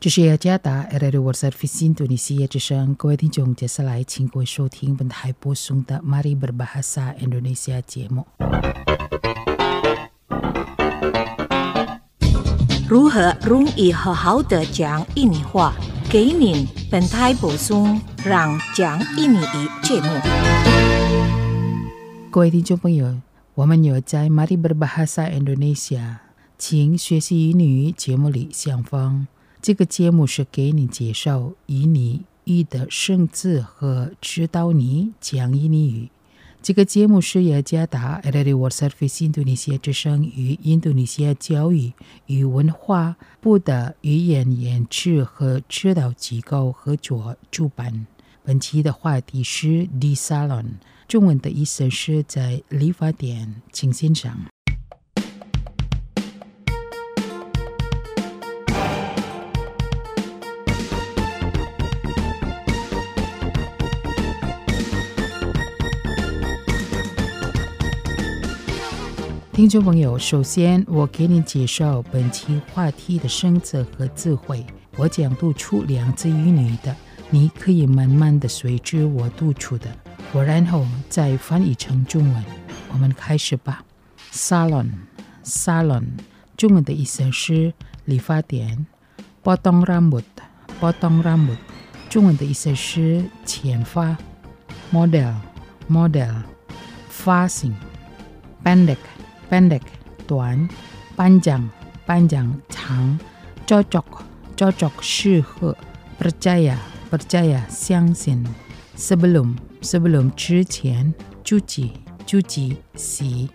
这是雅加达 Radio World Service Indonesia 之声，各位听众，接下来请各位收听本台播送的 Mari Berbahasa Indonesia 节目。 如何容易好好的讲印尼话？给您本台播送让讲印尼语节目。 各位听众朋友，我们有在 Mari Berbahasa Indonesia 请学习印尼语节目里相逢。这个节目是给你介绍印尼语的生字和指导你讲印尼语。这个节目是雅加达 Radio World Service Indonesia 之声与印度尼西亚教育与文化部的语言研制和指导机构合作主办。本期的话题是 Di Salon， 中文的意思是在理发店，请欣赏。听众朋友，首先我给你介绍本期话题的生字和字汇。我将读出两字印尼的，你可以慢慢的随着我读出的，我然后再翻译成中文。我们开始吧。Salon， 中文的意思是理发店。potong rambut， 中文的意思是剪发。model， 发型。pendek， 短。panjang， 长。cocok， 适合。percaya， 相信。sebelum， 之前。cuci， 洗。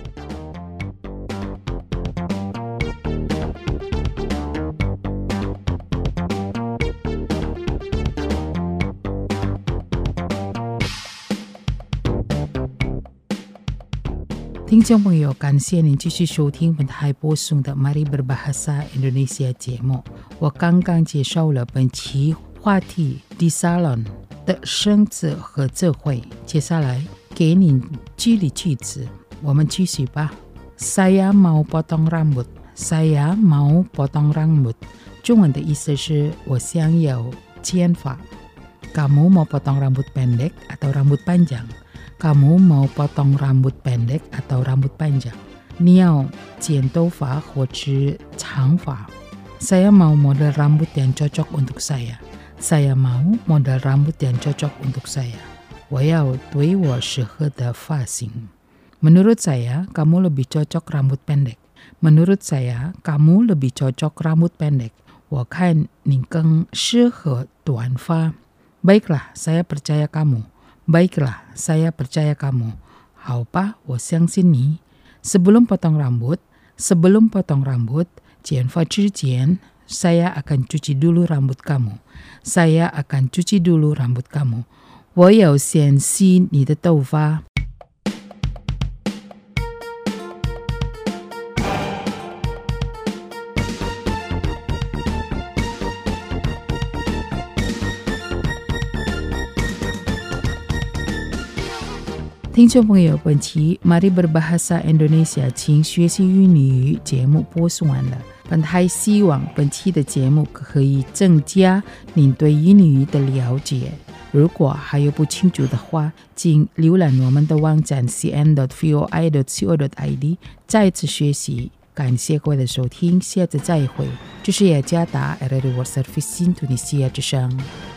听众朋友，感谢您继续收听本台播送的 Mari Berbahasa Indonesia 节目。我刚刚介绍了本期话题 Di Salon 的生字和字汇，接下来给您举例句子，我们继续吧。Saya mau potong rambut， 中文的意思是我想要剪发。Kamu mau potong rambut pendek atau rambut panjang？Kamu mau potong rambut pendek atau rambut panjang？ 你要剪头发或是长发。Saya mau model rambut yang cocok untuk saya。 Saya mau model rambut yang cocok untuk saya。 我要对我适合的发型。Menurut saya, kamu lebih cocok rambut pendek。 Menurut saya, kamu lebih cocok rambut pendek。 我看你更适合短发。Baiklah, saya percaya kamu。Baiklah, saya percaya kamu。 好吧，我相信你。Sebelum potong rambut， 剪发之前 saya akan cuci dulu rambut kamu。 saya akan cuci dulu rambut kamu。 我要先洗你的头发。听众朋友，本期 Mari Berbahasa Indonesia 请学习印尼语节目播送完了。本台希望本期的节目可以增加您对印尼语的了解。如果还有不清楚的话，请浏览我们的网站 cn.voi.co.id 再次学习。感谢各位的收听，下次再会。这是雅加达 Radio World Service Indonesia 之声。